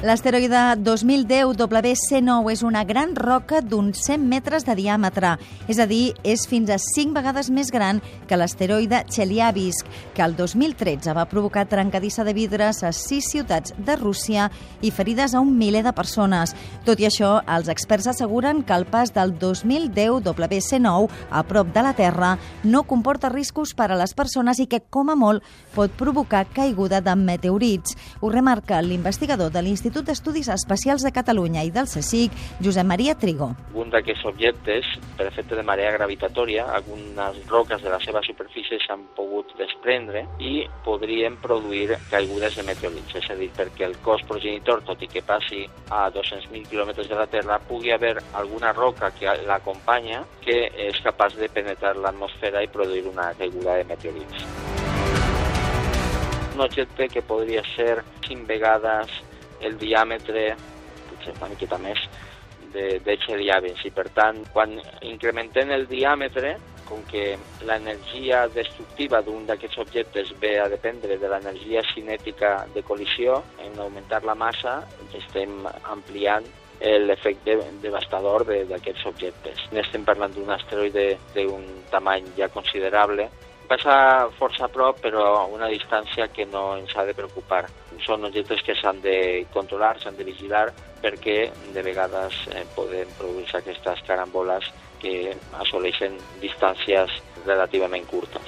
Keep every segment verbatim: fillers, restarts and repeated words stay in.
L'asteroide dos mil deu W C nou és una gran roca d'uns cent metres de diàmetre, és a dir, és fins a cinc vegades més gran que l'asteroide Chelyabinsk, que el dos mil tretze va provocar trencadissa de vidres a sis ciutats de Rússia i ferides a un miler de persones. Tot i això, els experts asseguren que el pas del dos mil deu W C nou a prop de la Terra no comporta riscos per a les persones i que, com a molt, pot provocar caiguda de meteorits. Ho remarca l'investigador de l'Institut d'Estudis Espacials de Catalunya i del CSIC, Josep Maria Trigo. Un d'aquests objectes, per efecte de marea gravitatòria, algunes roques de la seva superfície s'han pogut desprendre i podrien produir caigudes de meteorits. És a dir, perquè el cos progenitor, tot i que passi a dos-cents mil quilòmetres de la Terra, pugui haver alguna roca que l'acompanya que és capaç de penetrar l'atmosfera i produir una caiguda de meteorits. Un objecte que podria ser cinc vegades el diàmetre, potser una miqueta més, de, de Chelyabinsk. I per tant, quan incrementem el diàmetre, com que l'energia destructiva d'un d'aquests objectes ve a dependre de l'energia cinètica de col·lisió, en augmentar la massa estem ampliant l'efecte devastador d'aquests objectes. Estem parlant d'un asteroide d'un tamany ja considerable. Passa força a prop, però a una distància que no ens ha de preocupar. Són objectes que s'han de controlar, s'han de vigilar, perquè de vegades eh, poden produir-se aquestes caramboles que assoleixen distàncies relativament curtes.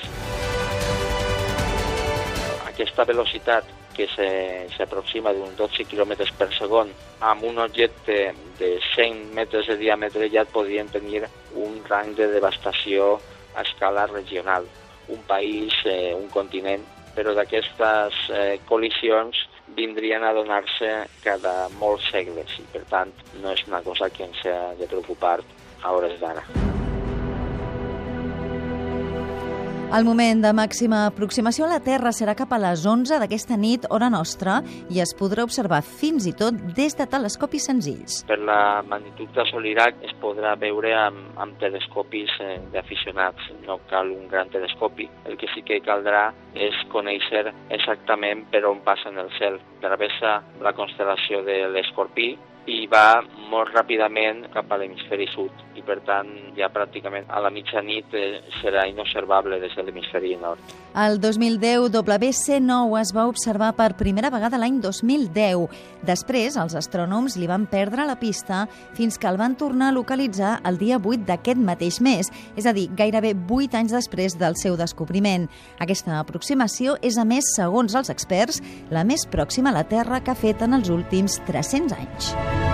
Aquesta velocitat que s'aproxima d'uns dotze quilòmetres per segon amb un objecte de cent metres de diàmetre ja podrien tenir un rang de devastació a escala regional. Un país, eh, un continent, però d'aquestes eh, col·lisions vindrien a donar-se cada molts segles i, per tant, no és una cosa que ens ha de preocupar a hores d'ara. El moment de màxima aproximació a la Terra serà cap a les onze d'aquesta nit, hora nostra, i es podrà observar fins i tot des de telescopis senzills. Per la magnitud que assolirà es podrà veure amb, amb telescopis eh, d'aficionats. No cal un gran telescopi. El que sí que caldrà és conèixer exactament per on passa en el cel. Travessa la constel·lació de l'Escorpí i va molt ràpidament cap a l'hemisferi sud i, per tant, ja pràcticament a la mitjanit eh, serà inobservable des de l'hemisferi nord. El dos mil deu W C nou es va observar per primera vegada l'any dos mil deu. Després, els astrònoms li van perdre la pista fins que el van tornar a localitzar el dia vuit d'aquest mateix mes, és a dir, gairebé vuit anys després del seu descobriment. Aquesta aproximació és, a més, segons els experts, la més pròxima a la Terra que ha fet en els últims tres-cents anys.